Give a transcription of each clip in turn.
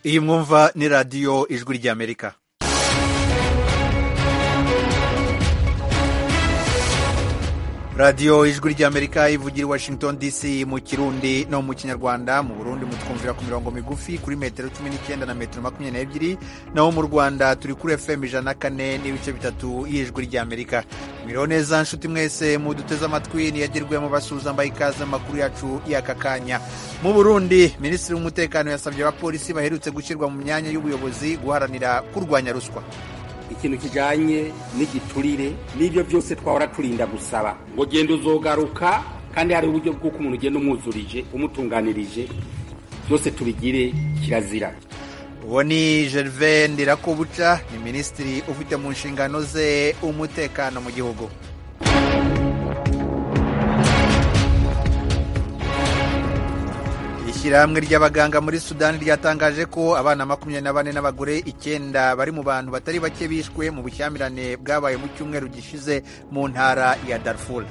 iyi mwumva ni radiyo ijwi ry'Amerika. radiyo ijwi ry'Amerika ivugira i Washington DC mu Kirundi no mu Kinyarwanda. Mu Burundi mutwumvira ku mirongo migufi kuri metero 19 na metero 22, naho mu Rwanda turi kuri FM 104 n'ibice bitatu y'ijwi ry'Amerika. Mwiriwe neza nshuti mwese muduteze amatwi, niyagerwe mu basuza mbaye ikaze amakuru yacu y'aka kanya. Mu Burundi Minisitiri w'umutekano yasabye abapolisi baherutse gushyirwa mu myanya y'ubuyobozi guharanira kurwanya ruswa. Ikintu kijanye n'igiturire n'ibyo byose twahora turinda gusaba ngo genda uzogaruka, kandi hari uburyo bw'uko umuntu ugenda umwuzurije umutunganirije, byose tubigire kirazira. Uwo ni Gervais Ndirakobuca, ni minisitiri ufite mu nshingano ze umutekano mu gihugu. Ishyirahamwe ry'abaganga muri Sudani ryatangaje ko abana 24 n'abagore 9 bari mu bantu batari bake bishwe mu bushyamirane bwabaye mu cyumweru gishize mu ntara ya Darfur.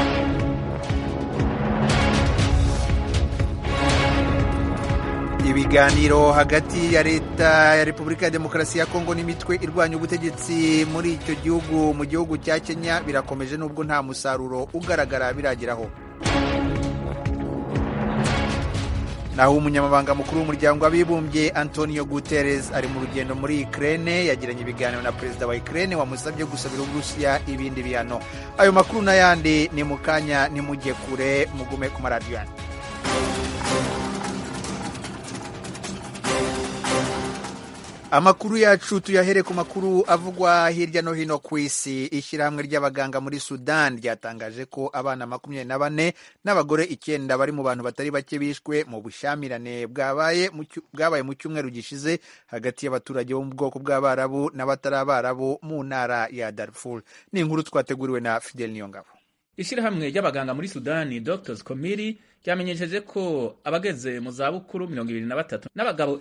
Ibiganiro hagati ya leta ya Repubulika ya Demokarasi ya Kongo n'imitwe irwanya ubutegetsi muri icyo gihugu mu gihugu cya Kenya birakomeje nubwo nta musaruro ugaragara birageraho. Naho umunyamabanga mukuru w'umuryango w'abibumbye Antonio Guterres ari mu rugendo muri Ukraine, yagiranye ibiganiro na perezida wa Ukraine wamusabye gusabira Uburusiya ibindi bihano. Ayo makuru n'ayandi ni mukanya, nimujye kure, mugume ku maradiyo. Amakuru yacu tuyahere ku makuru avugwa hirya no hino ku isi. Ishyirahamwe ry'abaganga muri Sudan ryatangaje ko abana 24 n'abagore 9 bari mu bantu batari bake bishwe mu bushyamirane bwabaye mu cyumweru gishize hagati y'abaturage bo mu bwoko bw'Abarabu n'abatari Abarabu mu ntara ya Darfur. Ni inkuru twateguriwe na Fidel Niyongabo. Ishyirahamwe ry'abaganga muri Sudani Doctors Committee ryamenyesheje ko abageze mu zabukuru 23 n'abagabo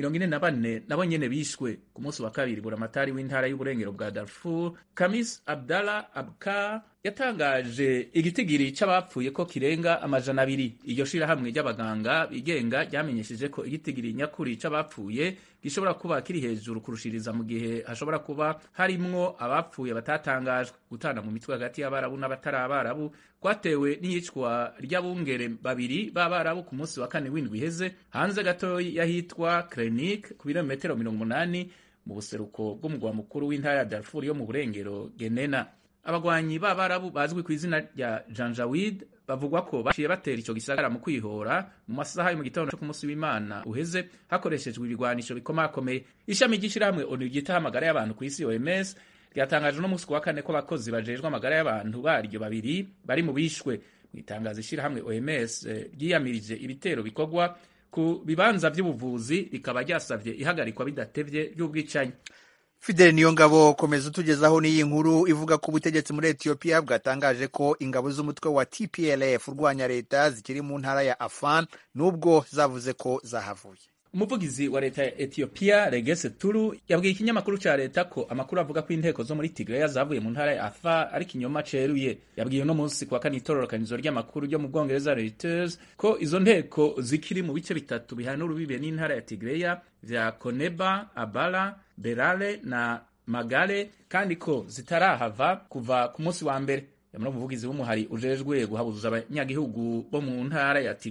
144 nabo nyene bishwe ku munsi wa kabiri. Buramatari w'intara y'uburengero bwa Darfur Kamis Abdallah Abka yatangaje igitigiri c'abapfuye ko kirenga 200. Iyo shirahamwe ry'abaganga bigenga ryamenyesheje ko igitigiri nyakuri c'abapfuye gishobora kuba kiri hejuru kurushiriza mu gihe hashobora kuba harimwo abapfuye batatangajwe. Gutana mu mitwe hagati y'Abarabu n'abatari Abarabu kwatewe n'iyicwa ry'abungere babiri b'Abarabu ku munsi wa kane w'indwi iheze hanze gatoyi yahitwa Krenik ku birometero 80 mu buseruko bw'umugwa mukuru w'intara ya Darfur yo mu burengero Genena. Abagwanyi b'Abarabu bazwi ku izina rya Janjaweed bavugwa ko bashiye batera ico gisagara mu kwihora mu masaha yo mu gitondo cyo ku munsi w'Imana uheze hakoreshejwe ibigwanisho bikomakomeye. Ishami ry'ishiramwe ONU ryitaho amagara y'abantu ku isi OMS ryatangaje no munsi wa kane ko abakozi bajejwe amagara y'abantu baryo babiri bari mu bishwe. Mu itangazo ishirahamwe OMS ryiyamirije ibitero bikorwa ku bibanza by'ubuvuzi rikaba ryasavye ihagarikwa bidatevye ry'ubwicanyi. Fidel Niyongabo, komeza utugezaho n'iyi nkuru ivuga ko ubutegetsi muri Ethiopia bwatangaje ko ingabo z'umutwe wa TPLF urwanya leta zikiri mu ntara ya Afan nubwo zavuze ko zahavuye. Umuvugizi wa leta ya Ethiopia Regesse Tulu yabwiye ikinyamakuru ca leta ko amakuru avuga ko inteko zo muri Tigray zavuye mu ntara ya Afar ari kinyoma ceruye. Yabwiye no munsi kwa kane itororokanizo ry'amakuru ryo mu Bwongereza Reuters ko izo nteko zikiri mu bice bitatu bihana urubibe n'intara ya Tigray vya Koneba, Abala, Berale na Magale, kandi ko zitarahava kuva ku munsi wa mbere. Yamno umuvugizi w'umuhari ujejwe guhabuza abanyagihugu bo mu ntara ya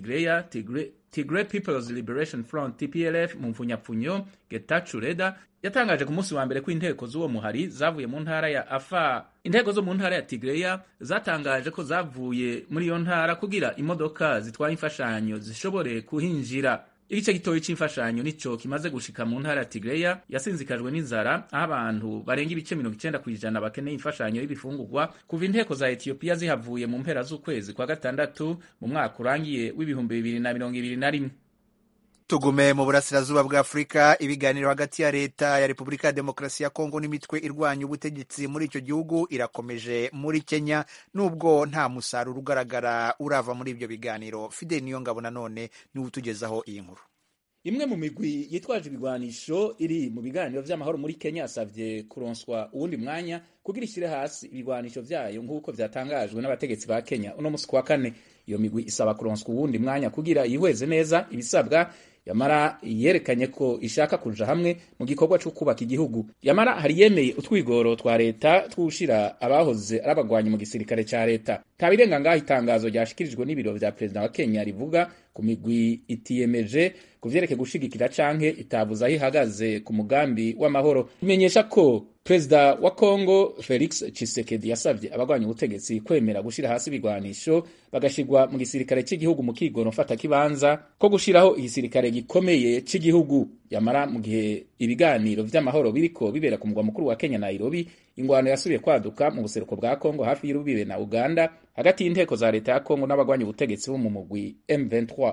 Tigray People's Liberation Front TPLF mu mfunyapfunyo Getachew Reda yatangaje ku munsi wa mbere ko inteko z'uwo muhari zavuye mu ntara ya Afar. Inteko zo mu ntara ya Tigray zatangaje ko zavuye muri iyo ntara kugira imodoka zitwaye imfashanyo zishobore kuhinjira. Igice gitoyi c'imfashanyo nico kimaze gushika mu ntara ya Tigray yasinzikajwe n'inzara, aho abantu barenga ibice 90% bakeneye imfashanyo y'ibifungurwa kuva inteko za Ethiopia zihavuye mu mpera z'ukwezi kwa gatandatu mu mwaka urangiye w'ibihumbi 2021. Tugume mu burasirazuba bwa Afrika. Ibiganiro hagati ya leta ya Repubulika ya Demokarasi ya Kongo n'imitwe irwanya ubutegetsi muri icyo gihugu irakomeje muri Kenya nubwo nta musaruro ugaragara urava muri ibyo biganiro. Fidel Niyongabo nanone ni utugezaho iyi nkuru. Imwe mu migwi yitwaje ibigwanisho iri mu biganiro vy'amahoro muri Kenya asavye kuronswa uwundi mwanya kugira ishyire hasi ibigwanisho vyayo nk'uko vyatangajwe n'abategetsi ba Kenya uno musi kwa kane. Iyo migwi isaba kuronswa uwundi mwanya kugira yihweze neza ibisabwa yamara yerekanye ko ishaka kuja hamwe mu gikorwa cyo kubaka igihugu. Yamara hari yemeye utwigoro twa leta twushira abahoze ari abagwanyi mu gisirikare ca leta. Kabirenga ngaho itangazo ryashikirijwe n'ibiro vya Perezida wa Kenya rivuga ku migwi itiyemeje kuvyerekeye gushigikira canke itabuza aho ihagaze ku mugambi w'amahoro. Imenyesha ko Perezida wa Kongo Felix Tshisekedi yasavye abagwanya ubutegetsi kwemera gushira hasi ibigwanisho bagashirwa mu gisirikare cy'igihugu mu kigoro mfata kibanza ko gushiraho igisirikare gikomeye cy'igihugu. Yamara mu gihe ibiganiro vy'amahoro biriko bibera ku mugwa mukuru wa Kenya Nairobi, ingwano yasubiye kwaduka mu buseruko bwa Kongo hafi y'urubibe na Uganda hagati y'inteko za leta ya Kongo n'abagwanya ubutegetsi bo mu mugwi M23.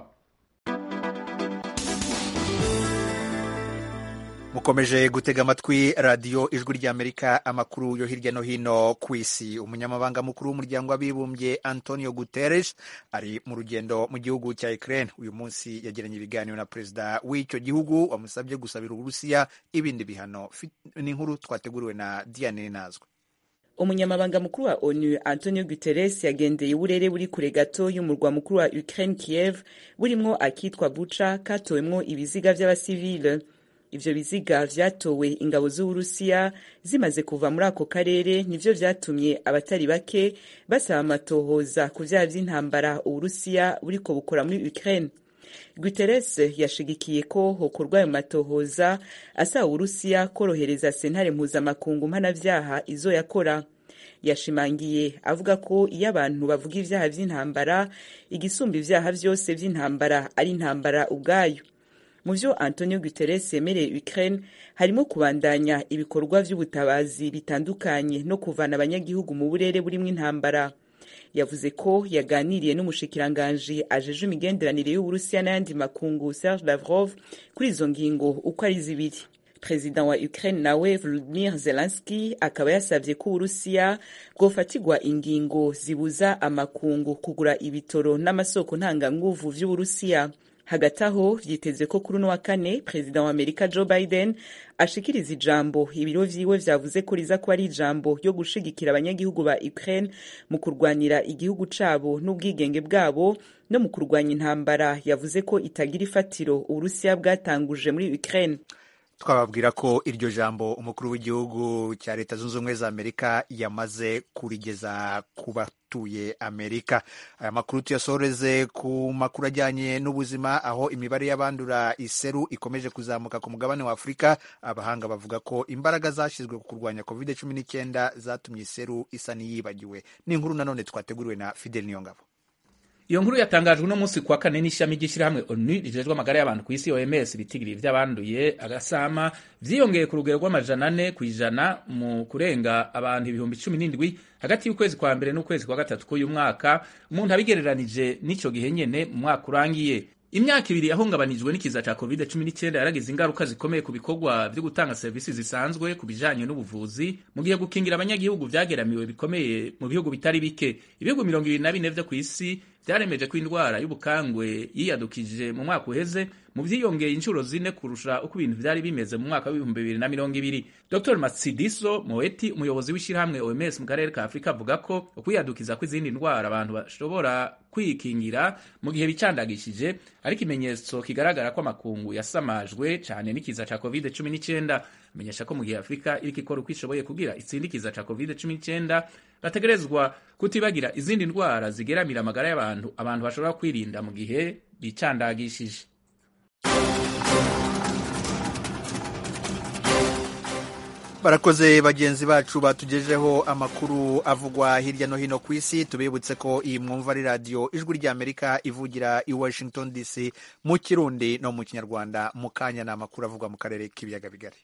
Mukomeje gutega amatwi radiyo ijwi ry'Amerika, amakuru yo hirya no hino ku isi. Umunyamabanga mukuru w'umuryango w'abibumbye Antonio Guterres ari mu rugendo mu gihugu cya Ukraine. Uyu munsi yagiranye ibiganiro na perezida w'icyo gihugu wamusabye gusabira Uburusiya ibindi bihano. Ni inkuru twateguriwe na Diane Nazwe. Umunyamabanga mukuru wa ONU Antonio Guterres yagendeye uburere buri kure gato y'umurwa mukuru wa Ukraine Kiev, burimwo akitwa Bucha katowemwo ibiziga vy'abasivile. Ivyo biziga vyatowe ingabo z'Uburusiya zimaze kuva muri ako karere, nivyo vyatumye abatari bake basaba amatohoza ku vyaha vy'intambara Uburusiya buriko bukora muri Ukraine. Guterres yashigikiye ko hokorwa ayo matohoza, asaba Uburusiya korohereza sentare mpuzamakungu mpanavyaha izo yakora. Yashimangiye avuga ko iyo abantu bavuga ivyaha vy'intambara, igisumba ivyaha vyose vy'intambara ari intambara ubwayo. Mu vyo Antonio Guterres yemereye Ukraine harimo kubandanya ibikorwa vy'ubutabazi bitandukanye no kuvana abanyagihugu mu burere burimwo intambara. Yavuze ko yaganiriye n'umushikiranganje ajeje imigenderanire y'Uburusiya n'ayandi makungu Serge Lavrov kuri izo ngingo uko ari zibiri. Perezida wa Ukraine nawe Volodymyr Zelensky akaba yasavye ko Uburusiya bwofatirwa ingingo zibuza amakungu kugura ibitoro n'amasoko ntanganguvu vy'Uburusiya. Hagati aho vyiteze ko kuri uno wa kane Perezida wa Amerika Joe Biden ashikiriza ijambo. Ibiro vyiwe vyavuze ko riza kuba ari ijambo ryo gushigikira abanyagihugu ba Ukraine mu kurwanira igihugu cabo n'ubwigenge bwabo no mu kurwanya intambara yavuze ko itagira ifatiro Uburusiya bwatanguje muri Ukraine. Twababwira ko iryo jambo umukuru w'igihugu cya Leta Zunze Ubumwe za Amerika yamaze kurigeza ku batuye Amerika. Aya makuru tuyasoreze ku makuru ajyanye n'ubuzima, aho imibare y'abandura iseru ikomeje kuzamuka ku mugabane wa Afurika. Abahanga bavuga ko imbaraga zashyizwe ku kurwanya COVID-19 zatumye iseru isa n'iyibagiwe. Ni inkuru nanone twateguriwe na Fidel Niyongabo. Iyo nkuru yatangajwe no munsi kwa kane n'ishami ry'ishirahamwe ONU rijejwe amagara y'abantu ku isi OMS. Ibitigiri vy'abanduye agasama vyiyongeye ku rugero rw'100% mu kurenga abantu 17,000 hagati y'ukwezi kwa mbere n'ukwezi kwa gatatu k'uyu mwaka, umuntu abigereranije n'ico gihe nyene mu mwaka urangiye. Imyaka ibiri yahungabanijwe n'ikiza ca COVID-19 yaragize ingaruka zikomeye ku bikorwa vyo gutanga servisi zisanzwe ku bijanye n'ubuvuzi, mu gihe gukingira abanyagihugu vyageramiwe bikomeye mu bihugu bitari bike. Ibihugu 24 vyo kw'isi vyaremeje ko indwara y'ubukangwe yiyadukije mu mwaka uheze, mu vyiyongeye inshuro 4 kurusha uko ibintu vyari bimeze mu mwaka w'2020. Dr. Matsidiso Moeti, umuyobozi w'ishirahamwe OMS mu karere ka Afrika, avuga ko ukwiyadukiza kw'izindi ndwara abantu bashobora kwikingira mu gihe bicandagishije ari ikimenyetso kigaragara ko amakungu yasamajwe cyane n'ikiza ca COVID-19. Amenyesha ko mu gihe Afrika iriko ikora uko ishoboye kugira itsindi kiza ca COVID-19, bategerezwa kutibagira izindi ndwara zigeramira amagara y'abantu abantu bashobora kwirinda mu gihe bicandagishije. Barakoze bagenzi bacu batugejeho amakuru avugwa hirya no hino ku isi. Tubibutse ko iyi mwumva ari radiyo ijwi ry'Amerika ivugira i Washington DC mu Kirundi no mu Kinyarwanda. Mu kanya ni amakuru avugwa mu karere k'ibiyaga bigari.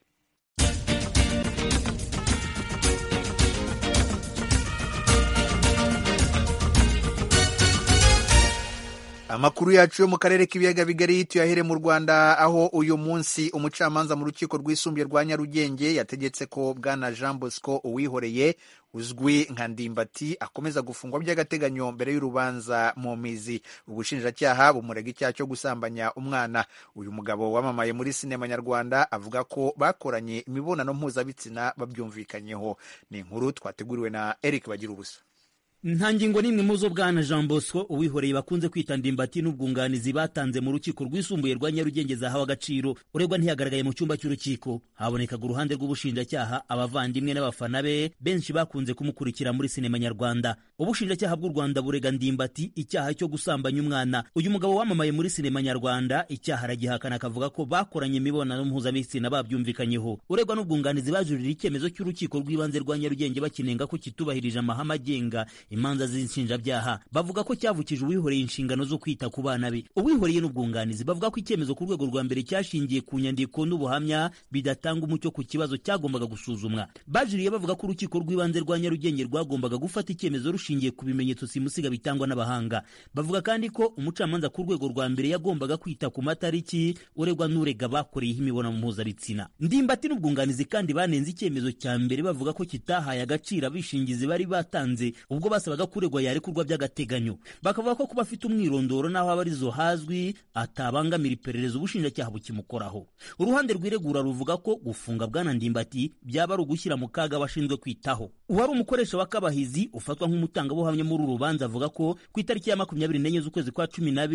Amakuru yacu yo mu karere k'ibiyaga bigari tuyahere mu Rwanda, aho uyu munsi umucamanza mu rukiko rwisumbuye rwa Nyarugenge yategetse ko bwana Jean Bosco Uwihoreye uzwi nka Ndimbati akomeza gufungwa by'agateganyo mbere y'urubanza mu mizi. Ubushinjacyaha bumurega icyaha cyo gusambanya umwana. Uyu mugabo wamamaye muri sinema nyarwanda avuga ko bakoranye imibonano mpuzabitsina babyumvikanyeho. Ni inkuru twateguriwe na Eric Bagirubusa. nta ngingo n'imwe mu zo bwana Jean Bosco uwihoreye bakunze kwita ndimbati n'ubwunganizi batanze mu rukiko rwisumbuye rwa Nyarugenge zahawe agaciro. Uregwa ntiyagaragaye mu cyumba cy'urukiko. Habonekaga uruhande rw'ubushinjacyaha, abavandimwe n'abafana be benshi bakunze kumukurikira muri sinema nyarwanda. Ubushinjacyaha bw'u Rwanda burega ndimbati icyaha cyo gusambanya umwana. Uyu mugabo wamamaye muri sinema nyarwanda icyaha aragihakana, akavuga ko bakoranye imibonano mpuzabitsina babyumvikanyeho. Uregwa n'ubwunganizi bajurira icyemezo cy'urukiko rw'ibanze rwa Nyarugenge bakinenga ko kitubahirije amahame agenga imanza z'inshinjabyaha. Bavuga ko cyavukije uwihoreye inshingano zo kwita ku bana be. Uwihoreye n'ubwunganizi bavuga ko icyemezo ku rwego rwa mbere cyashingiye ku nyandiko n'ubuhamya bidatanga umucyo ku kibazo cyagombaga gusuzumwa. Bajuriye bavuga ko urukiko rw'ibanze rwa Nyarugenge rwagombaga gufata icyemezo rushingiye ku bimenyetso simusiga bitangwa n'abahanga. Bavuga kandi ko umucamanza ku rwego rwa mbere yagombaga kwita ku matariki uregwa n'urega bakoreyeho imibonano mpuzabitsina. Ndimbati n'ubwunganizi kandi banenze icyemezo cya mbere bavuga ko kitahaye agaciro abishingizi bari batanze ubwo basabaga kuregwa yarekurwa by'agateganyo. Bakavuga ko kuba afite umwirondoro naho abarizo hazwi atabangamira iperereza ubushinjacyaha bukimukoraho. Uruhande rw'iregura ruvuga ko gufunga bwana Ndimbati byaba ari ugushyira mu kaga abashinzwe kwitaho. Uwari umukoresha wa Kabahizi ufatwa nk'umutangabuhamya muri uru rubanza avuga ko ku itariki ya 24 z'ukwezi kwa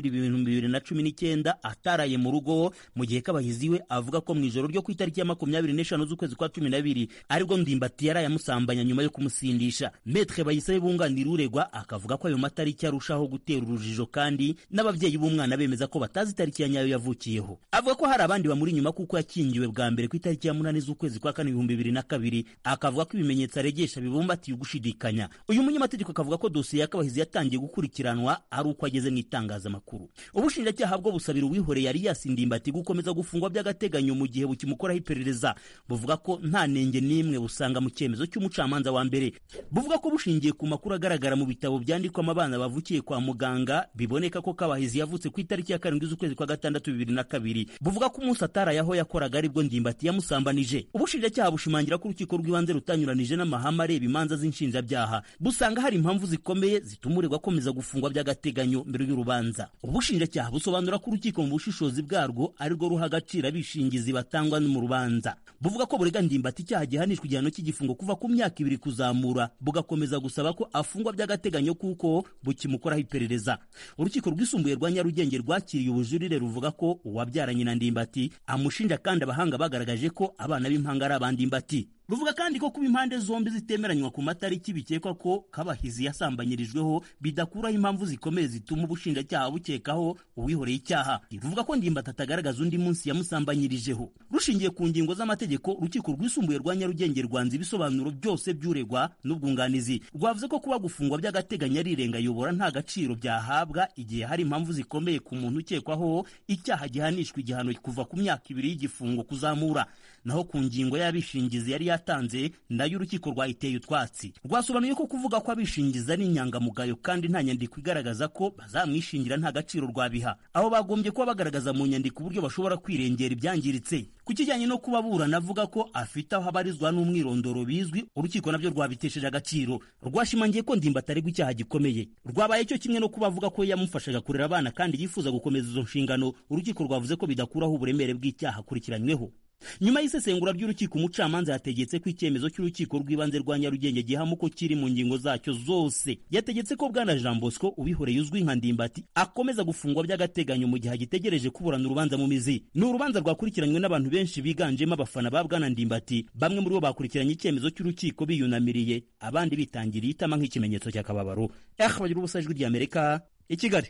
12 2019 ataraye mu rugo, mu gihe Kabahizi we avuga ko mu ijoro ryo ku itariki ya 25 z'ukwezi kwa 12 aribwo Ndimbati yaraye amusambanya nyuma yo kumusindisha. Maître Bayisabe bunganira uregwa akavuga ko ayo matariki arushaho gutera urujijo kandi n'ababyeyi b'umwana bemeza ko batazi itariki ya nyayo yavukiyeho. Avuga ko hari abandi bamuri nyuma kuko yakingiwe bwa mbere ku itariki ya 8 z'ukwezi kwa 4 2022. Akavuga ko ibimenyetso aregesha bibumbatiye ugushidikanya. Uyu munyamategeko akavuga ko dosiye ya Kabahizi yatangiye gukurikiranwa ari uko ageze mu itangazamakuru. Ubushinjacyaha bwo busabira uwihoreye yari yasindimbati gukomeza gufungwa by'agateganyo mu gihe bukimukoraho iperereza. Buvuga ko nta nenge n'imwe busanga mu cyemezo cy'umucamanza wa mbere. Buvuga ko bushingiye ku makuru agaragara mu bitabo byandikwamo abana bavukiye kwa muganga biboneka ko Kabahizi yavutse ku itariki ya 7 z'ukwezi kwa 6 2002. Buvuga ko umunsi ataraye aho yakoraga aribwo Ndimbati yamusambanije. Ubushinjacyaha bushimangira ko urukiko rw'ibanze rutanyuranije n'amahame areba imanza z'inshinjabyaha. Busanga hari impamvu zikomeye zituma uregwa akomeza gufungwa by'agateganyo mbere y'urubanza. Ubushinjacyaha busobanura ko urukiko mu bushishozi bwarwo arirwo ruha agaciro abishingizi batangwa mu rubanza. Buvuga ko burega Ndimbati icyaha gihanishwa igihano cy'igifungo kuva ku myaka 2 kuzamura, bugakomeza gusaba ko afungwa by'agateganyo kuko bukimukoraho iperereza. Urukiko rwisumbuye rwa Nyarugenge rwakiriye ubujurire ruvuga ko uwabyaranye na Ndimbati amushinja kandi abahanga bagaragaje ko abana b'impanga ari abandimbati. Ruvuga kandi ko kuba impande zombi zitemeranywa ku matariki bikekwa ko Kabahizi yasambanyirijweho bidakuraho impamvu zikomeye zituma ubushinjacyaha bukekaho uwihoreye icyaha. Ruvuga ko Ndimbati atagaragaza undi munsi yamusambanyirijeho. Rushingiye ku ngingo z'amategeko, urukiko rwisumbuye rwa Nyarugenge rwanze ibisobanuro byose by'uregwa n'ubwunganizi. Rwavuze ko kuba gufungwa by'agateganyo ari irengayobora nta gaciro byahabwa igihe hari impamvu zikomeye ku muntu ukekwaho icyaha gihanishwa igihano kuva ku myaka 2 y'igifungo kuzamura. Naho ku ngingo y'abishingizi yari yatanze nayo urukiko rwayiteye utwatsi. Rwasobanuye ko kuvuga ko abishingiza ari inyangamugayo kandi nta nyandiko igaragaza ko bazamwishingira nta gaciro rwabiha. Aho bagombye kuba bagaragaza mu nyandiko uburyo bashobora kwirengera ibyangiritse. Ku kijyanye no kubaburana avuga ko afite aho abarizwa n'umwirondoro bizwi, urukiko nabyo rwabitesheje agaciro. Rwashimangiye ko Ndimbati aregwa icyaha gikomeye. Rwabaye cyo kimwe no kubavuga ko yamufashaga kurera abana kandi yifuza gukomeza izo nshingano. Urukiko rwavuze ko bidakuraho uburemere bw'icyaha akurikiranyweho. Nyuma y'isesengura ry'urukiko, umucamanza yategetse ko icyemezo cy'urukiko rw'ibanze rwa Nyarugenge gihama ko kiri mu ngingo zacyo zose. Yategetse ko bwana Jean Bosco ubihoreye uzwi nka Ndimbati akomeza gufungwa by'agateganyo mu gihe agitegereje kuburana urubanza mu mizi. Ni urubanza rwakurikiranywe n'abantu benshi biganjemo abafana ba bwana Ndimbati. Bamwe muri bo bakurikiranye icyemezo cy'urukiko biyunamiriye, abandi bitangiriye itama nk'ikimenyetso cy'akababaro. Bagira ubusajwi ry'Amerika i Kigali.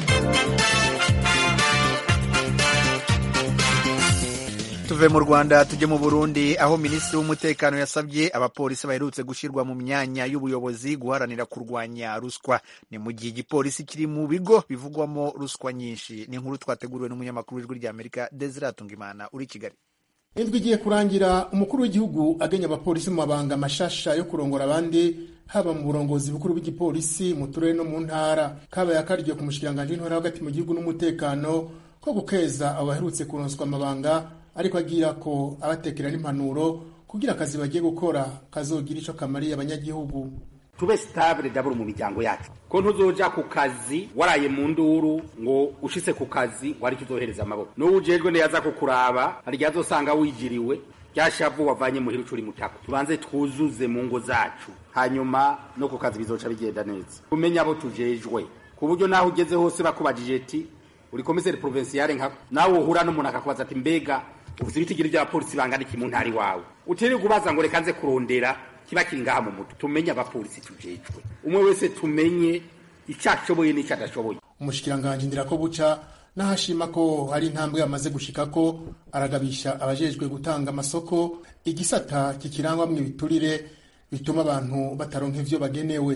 Tuve mu Rwanda tujye mu Burundi, aho Minisitiri w'Umutekano yasabye abapolisi baherutse gushyirwa mu myanya y'ubuyobozi guharanira kurwanya ruswa. Ni mu gihe igipolisi kiri mu bigo bivugwamo ruswa nyinshi. Ni inkuru twateguriwe n'umunyamakuru w'Ijwi ry'Amerika Desire Atungimana uri Kigali. Indwi igiye kurangira umukuru w'igihugu agenya abapolisi mu mabanga mashasha yo kurongora abandi, haba mu burongozi bukuru bw'igipolisi mu turere no mu ntara. Kabaye akaryo ku mushikiranganje w'intwara hagati mu gihugu n'umutekano ko gukeza abaherutse kuronswa amabanga, ariko agira ko abatekera n'impanuro kugira akazi bagiye gukora kazogira ico kamariye abanyagihugu. Tube stable daburo mu miryango yacu, ko ntuzoja ku kazi waraye mu nduru ngo ushitse ku kazi wari tuzohereza amaboko. No ujejwe ne yaza kukuraba hari yazosanga wijiriwe ryashavu wavanye muhira ucuri mutako tubanze twuzuze mu ngo zacu hanyuma no ku kazi bizoca bigenda neza umenya abo tujejwe ku buryo naho ugeze hose bakubajije ati uri komiseri provinciale nka nawe uhura n'umuntu akakubaza ati mbega uvuze ibitigiri bya polisi bangana iki mu ntari wawe utiri kubaza ngo reka nze kurondera kiba kiri ngaha mu mutu tumenye abapolisi tujejwe umwe wese tumenye icyashoboye n'icyadashoboye. Umushikiranganje Ndirakobuca nahashima ko hari intambwe yamaze gushika ko aragabisha abajejwe gutanga amasoko igisata kikirangwamwe ibiturire bituma abantu bataronka ivyo bagenewe.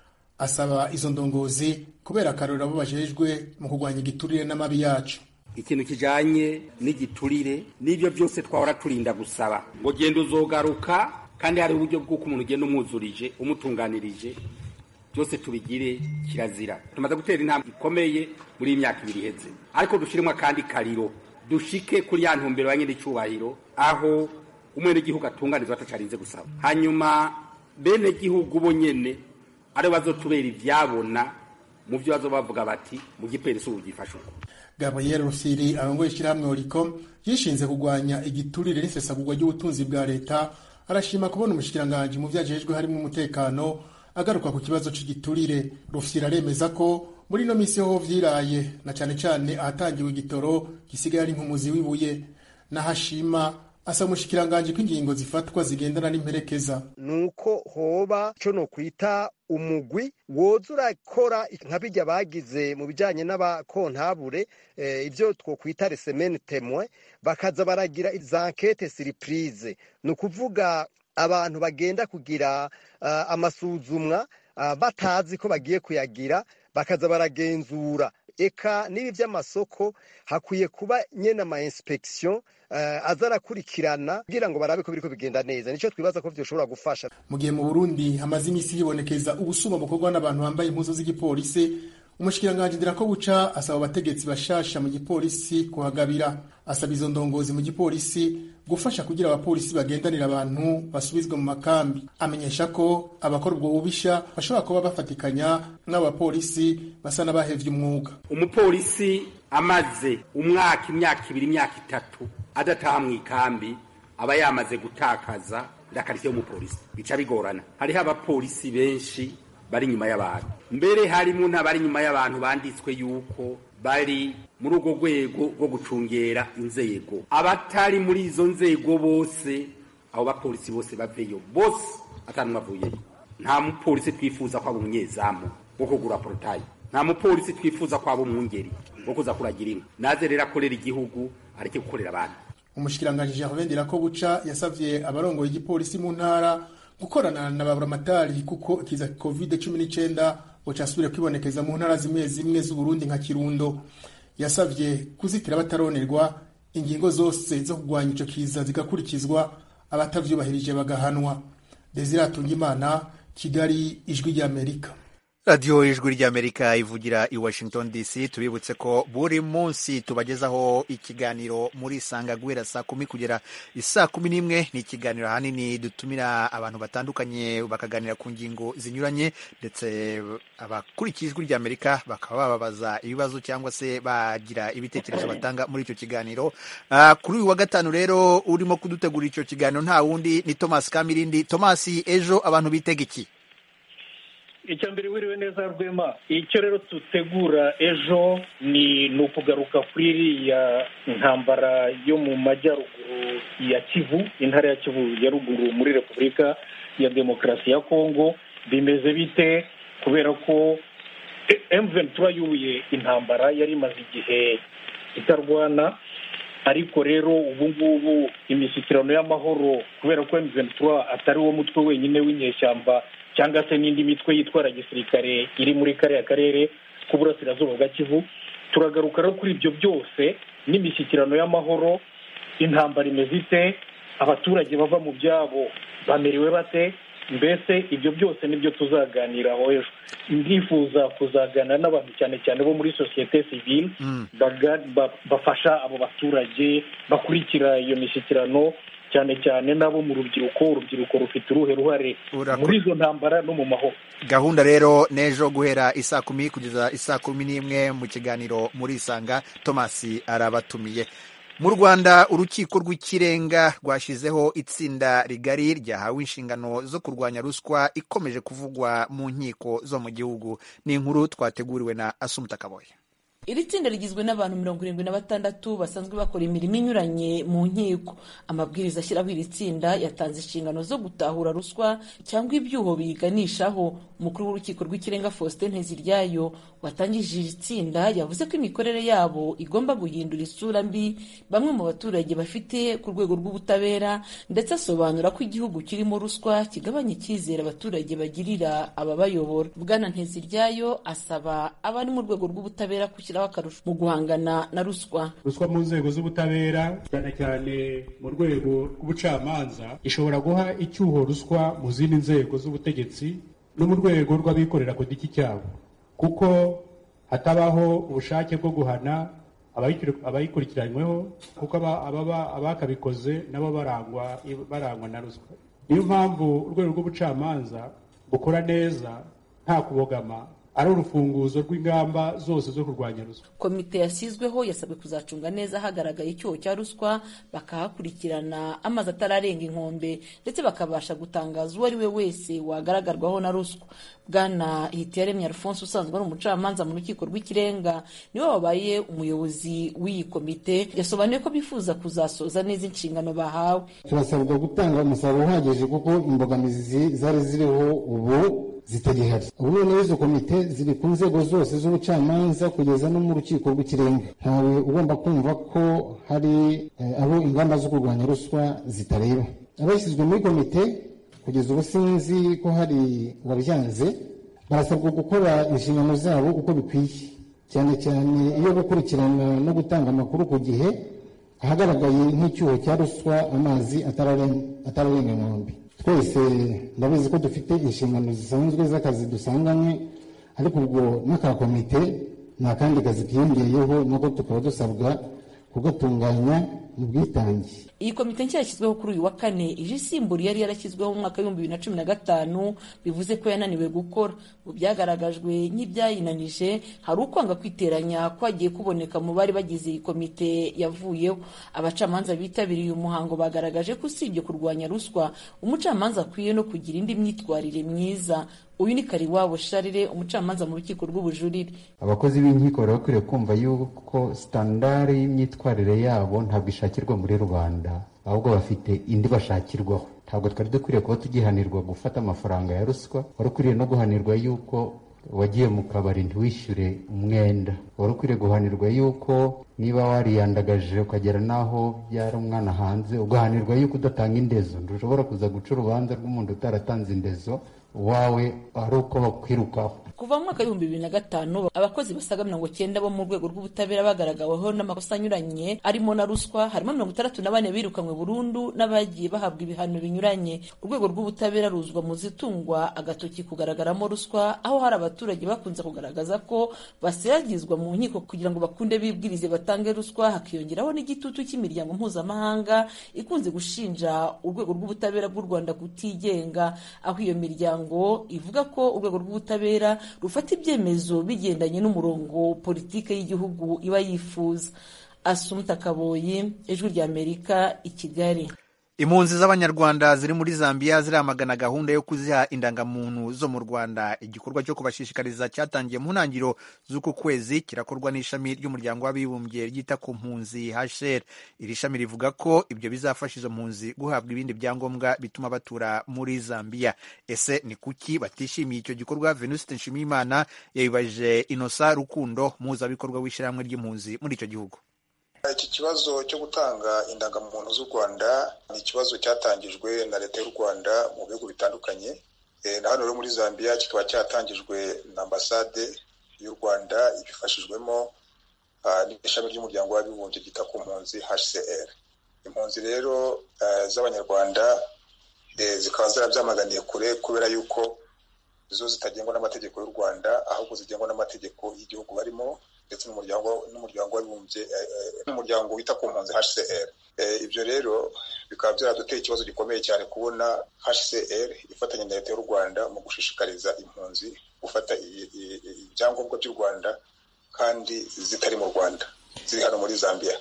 Asaba izo ndongozi kubera akarora abo bajejwe mu kurwanya igiturire n'amabi yacu. Ikintu kijanye n'igiturire n'ibyo byose twahora turinda gusaba ngo genda uzogaruka kandi hari uburyo bw'uko umuntu ugenda umwuzurije umutunganirije byose tubigire kirazira. Tumaze gutera intambwe ikomeye muri imyaka 2 iheze ariko dushirimo kandi kariro dushike kuri ya ntumbero ya nyir'icyubahiro aho umwe n'igihugu atunganizwa atacarinze gusaba hanyuma bene gihugu bo nyene ari bazotubera ivyabona mu byo bazobavuga bati mu gipolisi ugifasha uko. Gabriel Rusiri arongoye ishyirahamwe Oricom yishinze kugwanya igiturire n'isesagurwa ry'ubutunzi bwa leta arashima kubona umushikiranganje mu vyajejwe harimo umutekano agaruka ku kibazo cy'igiturire. Rusiri aremeza ko muri no misi ho vyiraye na cyane cyane ahatangiwe igitoro gisigaye ari nk'umuzi wibuye nahashima asa umushikiranganje kw'ingingo zifatwa zigendana n'imperekeza nuko hoba cyo no kwita umugwi wozura kora nka bijya bagize mu bijanye n'abakontabure ivyo twokwita semaine témoin bakaza baragira za enquête surprise nukuvuga abantu bagenda kugira amasuzumwa batazi ko bagiye kuyagira bakaza baragenzura eka nibi vy'amasoko hakwiye kuba nyene ama inspection azarakurikirana kugira ngo barabe ko biriko bigenda neza nico twibaza ko vyoshobora gufasha. Mu gihe mu Burundi hamaze imisi hibonekeza ubusuma bukorwa n'abantu bambaye impuzu z'igipolisi umushikiranganje Ndirakobuca asaba abategetsi bashasha mu gipolisi kuhagabira asaba izo ndongozi mu gipolisi gufasha kugira abapolisi bagendanira abantu basubizwe mu makambi. Amenyesha ko abakora ubwo bubisha bashobora kuba bafatikanya n'abapolisi basa n'abahevye umwuga. Umupolisi amaze umwaka imyaka 2 imyaka 3 adataha mu ikambi aba yamaze gutakaza ndakarite y'umupolisi bica bigorana. Hariho abapolisi benshi bari nyuma y'abantu mbere harimo n'abari nyuma y'abantu banditswe yuko bari muri ugo rwego rwo gucungera inzego abatari muri izo nzego bose abo bapolisi bose baveyo bose atanumwe avuyeyo. Nta mupolisi twifuza ko abunyezamu wo kugura portail nta mupolisi twifuza ko abumwungeri wo kuza kuragira inka naze rero akorera igihugu areke gukorera abantu. Umushikiranganje Gervais Ndirakobuca yasavye abarongoye igipolisi mu ntara gukorana na baburamatari kuko ikiza COVID-19 bocasubire kwibonekeza mu ntara zimwe z'u Burundi nka Kirundo. Yasavye kuzitira bataronerwa ingingo zose zo kugwanya ico kiza zigakurikizwa abatavyubahirije bagahanwa. Desire Atungimana, Kigali, Ijwi ry'Amerika. Radio Ijwi ry'Amerika ivugira i Washington DC. Tubibutse ko buri munsi tubagezaho ikiganiro muri Sanga guhera saa 10 kugera saa 11. Ni ikiganiro hanini dutumira abantu batandukanye bakaganira ku ngingo zinyuranye ndetse abakurikije Ijwi ry'Amerika bakaba babaza ibibazo cyangwa se bagira ibitekerezo batanga muri icyo kiganiro. Kuri uyu wa gatanu rero urimo kudutegura icyo kiganiro nta wundi ni Thomas Kamirindi. Thomas, ejo abantu bitega iki? Icyo mbere wiriwe neza Rwema. Icyo rero tutegura ejo ni ukugaruka kuri iriya ntambara yo mu majyaruguru ya Kivu, intara ya Kivu ya ruguru muri Repubulika ya Demokarasi ya Kongo. Bimeze bite? Kubera ko M23 yubuye intambara yari imaze igihe itarwana, ariko rero ubu ngubu imishyikirano y'amahoro kubera ko M23 atari wo mutwe wenyine w'inyeshyamba cyangwa se n'indi mitwe yitwara gisirikare iri muri kariya karere k'uburasirazuba bwa Kivu. Turagaruka rero kuri ibyo byose n'imishyikirano y'amahoro, intambara imeze ite, abaturage bava mu byabo bamerewe bate, mbese ibyo byose nibyo tuzaganiraho ejo. Ndifuza kuzaganira n'abantu cyane cyane bo muri societe civile bafasha abo baturage bakurikira iyo mishyikirano, cyane cyane nabo mu urubyiruko rufite uruhe ruhare muri izo ntambara no mu mahoro. Gahunda rero nejo guhera isaa 10 kugeza isaa 11 mu kiganiro muri Sanga. Thomas arabatumiye. Mu Rwanda urukiko rw'ikirenga rwashyizeho itsinda rigari ryahawe inshingano zo kurwanya ruswa ikomeje kuvugwa mu nkiko zo mu gihugu. Ni inkuru twateguriwe na Asumta Kaboye. Iri tsinda rigizwe n'abantu 76 basanzwe bakora imirimo inyuranye mu nkiko. Amabwiriza ashyiraho iri tsinda yatanze inshingano zo gutahura ruswa cyangwa ibyuho biganishaho. Umukuru w'urukiko rw'ikirenga Faustin Nteziryayo watangije iri tsinda yavuze ko imikorere yabo igomba guhindura isura mbi bamwe mu baturage bafite ku rwego rw'ubutabera, ndetse asobanura ko igihugu kirimo ruswa kigabanya icyizere abaturage bagirira ababayobora. Bwana Nteziryayo asaba abari mu rwego rw'ubutabera gushyiraho akarusho mu guhangana na ruswa. Ruswa mu nzego z'ubutabera cyane cyane mu rwego rw'ubucamanza ishobora guha icyuho ruswa mu zindi nzego z'ubutegetsi no mu rwego rw'abikorera ku giti cyabo, kuko hatabaho ubushake bwo guhana abayikurikiranyweho, kuko abakabikoze nabo barangwa na ruswa. Niyo mpamvu urwego rw'ubucamanza bukora neza nta kubogama ari urufunguzo rw'ingamba zose zo kurwanya ruswa. Komite yashyizweho yasabwe kuzacunga neza hagaragaye icyuho cya ruswa, bakahakurikirana amazi atararenga inkombe, ndetse bakabasha gutangaza uwo ari we wese wagaragarwaho na ruswa. Bwana Hitiyaremye Alphonse usanzwe ari umucamanza mu rukiko rw'ikirenga niwe wabaye umuyobozi w'iyi komite, yasobanuye ko bifuza kuzasoza neza inshingano bahawe. Turasabwa gutanga umusaruro uhagije kuko imbogamizi zari ziriho ubu zitagihari. Ubu noneho izo komite ziri ku nzego zose z'ubucamanza kugeza no mu rukiko rw'ikirenga. Ntawe ugomba kumva ko hari abo ingamba zo kurwanya ruswa zitareba. Abashyizwe muri komite kugeza ubu sinzi ko hari wabyanze, barasabwa gukora inshingano zabo uko bikwiye, cyane cyane iyo gukurikirana no gutanga amakuru ku gihe ahagaragaye nk'icyuho cya ruswa amazi atararenga inkombe. Twese ndabizi ko dufite inshingano zisanzwe z'akazi dusanganywe, ariko ubwo n'aka komite nta kandi kazi kiyongeyeho, nako tukaba dusabwa kugatunganya mu bwitange. Iyi komite nshya yashyizweho kuri uyu wa kane ije isimbura yari yarashyizweho mu mwaka wa 2015, bivuze ko yananiwe gukora. Mu byagaragajwe nk'ibyayinanije hari ukwanga kwiteranya kwagiye kuboneka mu bari bagize iyi komite yavuyeho. Abacamanza bitabiriye uyu muhango bagaragaje ko usibye kurwanya ruswa, umucamanza akwiye no kugira indi myitwarire myiza. Uyu ni Kariwabo Sharire, umucamanza mu rukiko rw'ubujurire. Abakozi b'inkiko bari bakwiriye kumva yuko standard y'imyitwarire yabo ntabwo ishakirwa muri rubanda, ahubwo bafite indi bashakirwaho. Ntabwo twari dukwiriye kuba tugihanirwa gufata amafaranga ya ruswa, wari ukwiriye no guhanirwa yuko wagiye mu kabari ntiwishyure umwenda, wari ukwiriye guhanirwa yuko niba wariyandagaje ukagera naho byara umwana hanze, ugahanirwa yuko udatanga indezo. Ntushobora kuza guca urubanza rw'umuntu utaratanze indezo wawe ari uko bakwirukaho. Kuva mu mwaka wa 2005 abakozi basaga 90 bo mu rwego rw'ubutabera bagaragaweho n'amakosa anyuranye arimo na ruswa, harimo 64 birukanywe burundu n'abagiye bahabwa ibihano binyuranye. Urwego rw'ubutabera ruzwa mu zitungwa agatoki kugaragaramo ruswa, aho hari abaturage bakunze kugaragaza ko basiragizwa mu nkiko kugira ngo bakunde bibwirize batange ruswa. Hakiyongeraho n'igitutu cy'imiryango mpuzamahanga ikunze gushinja urwego rw'ubutabera bw'u Rwanda kutigenga, aho iyo miryango ivuga ko urwego rw'ubutabera rufata ibyemezo bigendanye n'umurongo politike y'igihugu iba yifuza. Asumta Kaboyi, Ijwi ry'Amerika, i Kigali. Impunzi z'Abanyarwanda ziri muri Zambia ziramagana gahunda yo kuziha indangamuntu zo mu Rwanda. Igikorwa cyo kubashishikariza cyatangiye mu ntangiriro z'uku kwezi, kirakorwa n'ishami ry'umuryango w'abibumbye ryita ku mpunzi HCR. Iri shami rivuga ko ibyo bizafasha izo mpunzi guhabwa ibindi byangombwa bituma batura muri Zambia. Ese ni kuki batishimiye icyo gikorwa? Venuste Nshimiyimana yabibajije Innocent Rukundo, muhuzabikorwa w'ishyirahamwe ry'impunzi muri icyo gihugu. Iki kibazo cyo gutanga indangamuntu z'u Rwanda ni ikibazo cyatangijwe na leta y'u Rwanda mu bihugu bitandukanye. Na hano rero muri Zambia kikaba cyatangijwe na ambasade y'u Rwanda ibifashijwemo n'ishami ry'umuryango w'abibumbye ryita ku mpunzi HCR. Impunzi rero z'Abanyarwanda zikaba zarabyamaganiye kure kubera yuko zo zitagengwa n'amategeko y'u Rwanda, ahubwo zigengwa n'amategeko y'igihugu barimo ndetse n'umuryango w'abibumbye n'umuryango wita ku mpunzi HCR. Ibyo rero bikaba byaraduteye ikibazo gikomeye cyane kubona HCR ifatanya na leta y'u Rwanda mu gushishikariza impunzi gufata ibyangombwa by'u Rwanda kandi zitari mu Rwanda, ziri hano muri Zambia.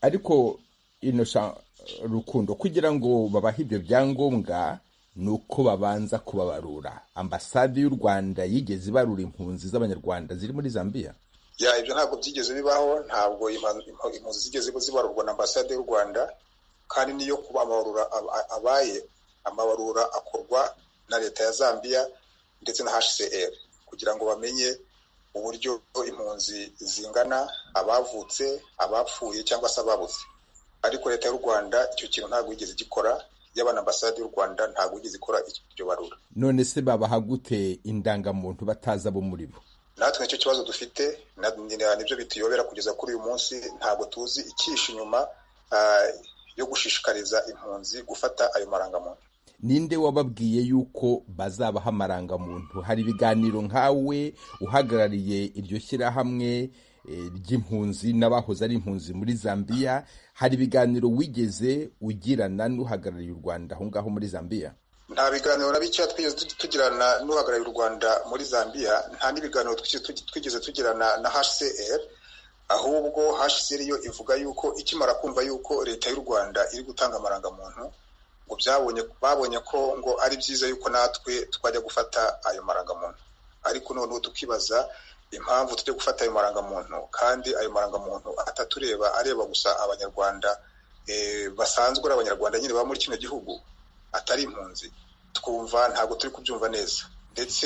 ariko Innocent Rukundo, kugira ngo babahe ibyo byangombwa ni uko babanza kubabarura. Ambasade y'u Rwanda yigeze ibarura impunzi z'abanyarwanda ziri muri Zambia? Ibyo ntabwo byigeze bibaho, ntabwo impunzi zigeze zibarurwa na ambasade y'u Rwanda, kandi niyo kuba amabarura abaye, amabarura akorwa na leta ya Zambia ndetse na HCR kugira ngo bamenye uburyo impunzi zingana, abavutse, abapfuye cyangwa se ababuze. Ariko leta y'u Rwanda icyo kintu ntabwo yigeze gikora, yaba na ambasade y'u Rwanda ntabwo yigeze ikora iryo barura. None se babaha gute indangamuntu batazi abo muri bo? Natwe nicyo kibazo dufite, nibyo bituyobera kugeza kuri uyu munsi. Ntabwo tuzi icyishe inyuma yo gushishikariza impunzi gufata ayo marangamuntu. Ninde wababwiye yuko bazabaha amarangamuntu? Hari ibiganiro nkawe uhagarariye iryo shyirahamwe ry'impunzi n'abahoze ari impunzi muri Zambia, hari ibiganiro wigeze ugirana n'uhagarariye u Rwanda aho ngaho muri Zambia? Nta biganiro na bike twigeze tugirana n'uhagarariye u Rwanda muri Zambia, nta n'ibiganiro twigeze tugirana na HCR, ahubwo HCR yo ivuga yuko ikimara kumva yuko leta y'u Rwanda iri gutanga amarangamuntu, ngo babonye ko ngo ari byiza yuko natwe twajya gufata ayo marangamuntu. Ariko noneho tukibaza impamvu tujya gufata ayo marangamuntu, kandi ayo marangamuntu atatureba, areba gusa abanyarwanda basanzwe ari abanyarwanda nyine baba muri kino gihugu, atari impunzi. Twumva ntabwo turi kubyumva neza, ndetse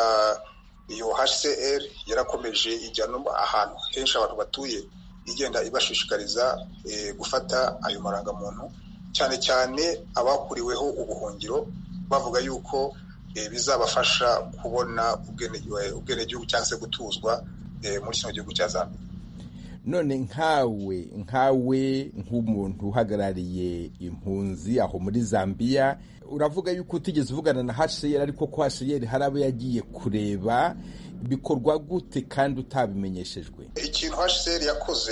iyo HCR yarakomeje ijya ahantu henshi abantu batuye, igenda ibashishikariza gufata ayo marangamuntu, cyane cyane abakuriweho ubuhungiro, bavuga yuko bizabafasha kubona ubwenegihugu cyangwa se gutuzwa muri kino gihugu cya Zambia. None nkawe nk'umuntu uhagarariye impunzi aho muri Zambia, uravuga yuko utigeze uvugana na HCR, ariko ko HCR hari abo yagiye kureba, bikorwa gute kandi utabimenyeshejwe? Ikintu HCR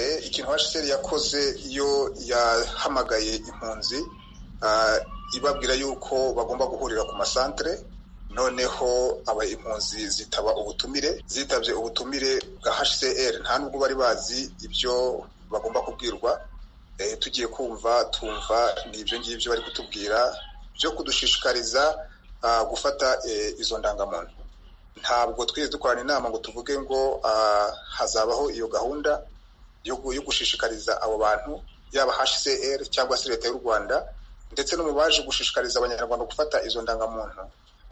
yakoze iyo yahamagaye impunzi ibabwira yuko bagomba guhurira ku masantere, noneho impunzi zitaba ubutumire, zitabye ubutumire bwa HCR, nta nubwo bari bazi ibyo bagomba kubwirwa. Tugiye tumva n'ibyo ngibyo bari kutubwira byo kudushishikariza gufata izo ndangamuntu. Ntabwo twigeze dukorana inama ngo tuvuge ngo hazabaho iyo gahunda yo gushishikariza abo bantu, yaba HCR cyangwa se leta y'u Rwanda, ndetse no mu baje gushishikariza abanyarwanda gufata izo ndangamuntu.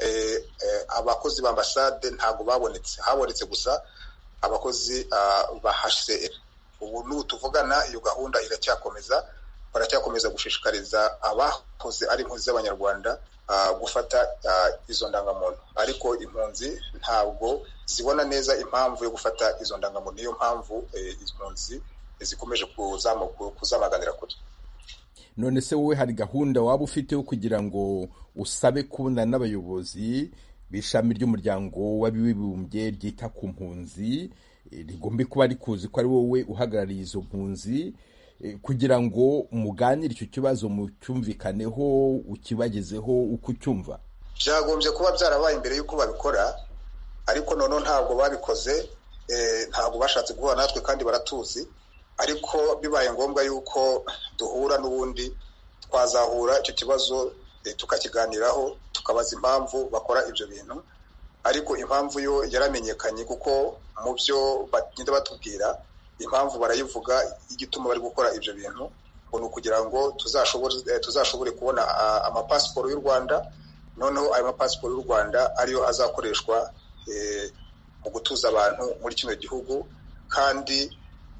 Abakozi ba ambasade ntabwo babonetse, habonetse gusa abakozi ba HCR. Ubu n'ubu tuvugana iyo gahunda baracyakomeza gushishikariza abakoze ari impunzi z'abanyarwanda gufata izo ndangamuntu, ariko impunzi ntabwo zibona neza impamvu yo gufata izo ndangamuntu. Niyo mpamvu impunzi zikomeje kuzamaganira kure. None se wowe hari gahunda waba ufite yo kugira ngo usabe kubona n'abayobozi b'ishami ry'umuryango w'abibumbye ryita ku mpunzi, rigombe kuba rikuzi ko ari wowe uhagarariye izo mpunzi, kugira ngo muganire icyo kibazo mucyumvikaneho, ukibagezeho uko ucyumva? Byagombye kuba byarabaye imbere y'uko babikora, ariko noneho ntabwo babikoze. Ntabwo bashatse guhura natwe kandi baratuzi, ariko bibaye ngombwa yuko duhura n'ubundi twazahura icyo kibazo tukakiganiraho, tukabaza impamvu bakora ibyo bintu. Ariko impamvu yo yaramenyekanye, kuko mu byo bagenda batubwira impamvu barayivuga, igituma bari gukora ibyo bintu ngo ni ukugira ngo tuzashobore kubona amapasiporo y'u Rwanda, noneho ayo mapasiporo y'u Rwanda ariyo azakoreshwa mu gutuza abantu muri kino gihugu, kandi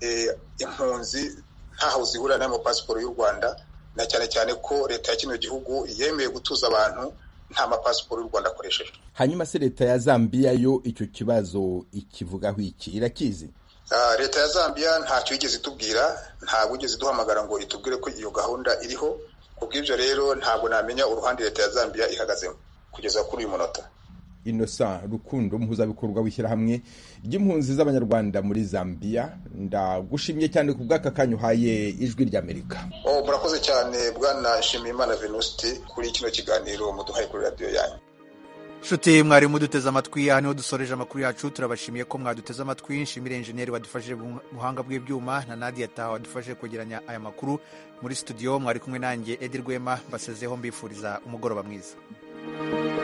impunzi ntaho zihurira n'ayo mapasiporo y'u Rwanda, na cyane cyane ko leta ya kino gihugu yemeye gutuza abantu nta mapasiporo y'u Rwanda akoresheje. Hanyuma se leta ya Zambia yo icyo kibazo ikivugaho iki, irakizi? Leta ya Zambia ntacyo yigeze itubwira, ntabwo yigeze duhamagara ngo itubwire ko iyo gahunda iriho. Kubw'ibyo rero ntabwo namenya uruhande leta ya Zambia ihagazemo kugeza kuri uyu munota. Innocent Rukundo, umuhuzabikorwa w'ishyirahamwe ry'impunzi z'abanyarwanda muri Zambia, ndagushimye cyane ku bw'aka kanya uhaye Ijwi ry'Amerika. Murakoze cyane Bwana Nshimiyimana Venuste kuri kino kiganiro muduhaye kuri radio yanyu. nshuti mwari muduteze amatwi, aha niho dusoreje amakuru yacu. Turabashimiye ko mwaduteze amatwi. Nshimire enjeniyeri wadufashije mu buhanga bw'ibyuma na Nadia Taha wadufashije kwegeranya aya makuru. Muri studio mwari kumwe nanjye Edi Rwema, mbasezeho mbifuriza umugoroba mwiza.